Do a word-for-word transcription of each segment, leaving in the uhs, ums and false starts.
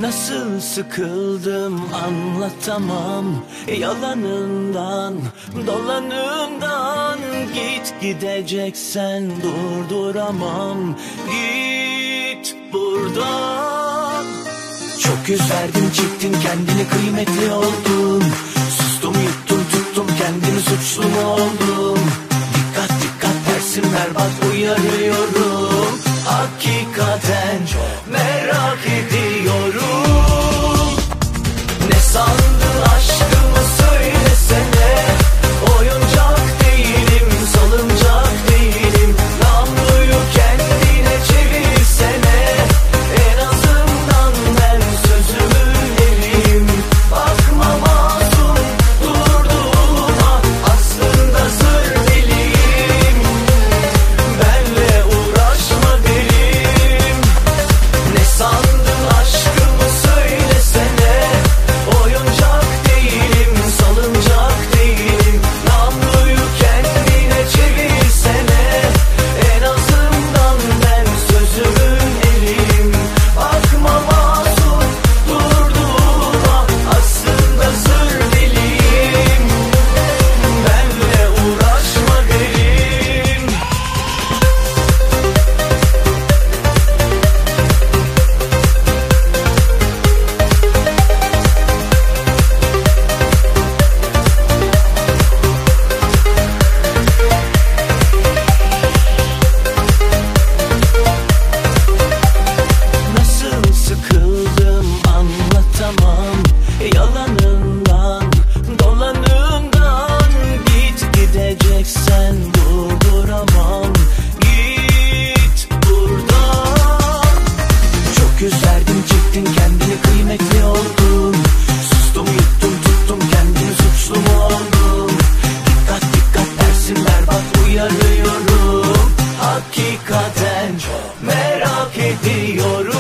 Nasıl sıkıldım anlatamam, yalanından, dolanından. Git gideceksen durduramam, git buradan. Çok yüz verdim, çektin kendini, kıymetli oldun. Sustum, yuttum, tuttum kendimi, suçlu mu oldum? Dikkat dikkat, tersim berbat, uyarıyorum. Hakikaten merak ediyorum. Ne sandın aşkımı söylesene. Oyuncak değilim, salıncak değilim. Namluyu kendine çevirsene. En azından ben sözümün eriyim. Bakma masum durduğuma, aslında sır deliyim. Benle uğraşma derim. Ne sandın aşkımı söylesene. Oyuncak değilim, salıncak değilim. Namluyu kendine çevirsene. En azından ben sözümün eriyim. Bakma masum durduğuma, aslında sır deliyim. Benle uğraşma derim. Nasıl sıkıldım anlatamam, yalanından, dolanından. Git gideceksen durduramam, git buradan. Çok yüz verdim, çektin kendini, kıymetli oldun. Sustum, yuttum, tuttum kendimi, suçlu mu oldum? Dikkat dikkat, tersim berbat, uyarıyorum. Hakikaten merak ediyorum.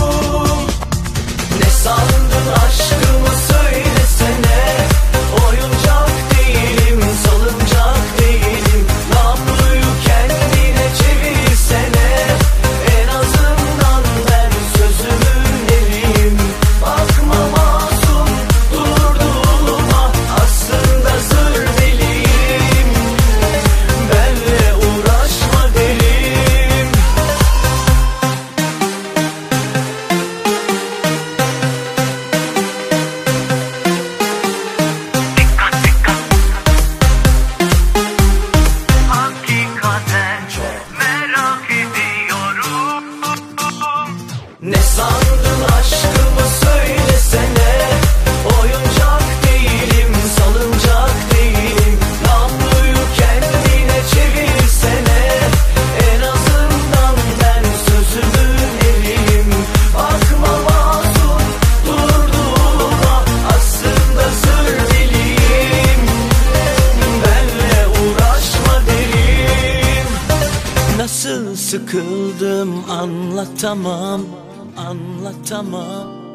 Ne sandın aşkımı söylesene. Oyuncak değilim, salıncak değilim. Namluyu kendine çevirsene. En azından ben sözümün eriyim. Bakma masum durduğuma, aslında sır deliyim. Benle uğraşma derim. Hakikaten merak ediyorum. Ne sandın aşkımı söylesene. Oyuncak değilim, salıncak değilim. Namluyu kendine çevirsene. En azından ben sözümün eriyim. Bakma masum durduğuma, aslında sır deliyim. Benle uğraşma derim. Nasıl sıkıldım anlatamam, anlatamam.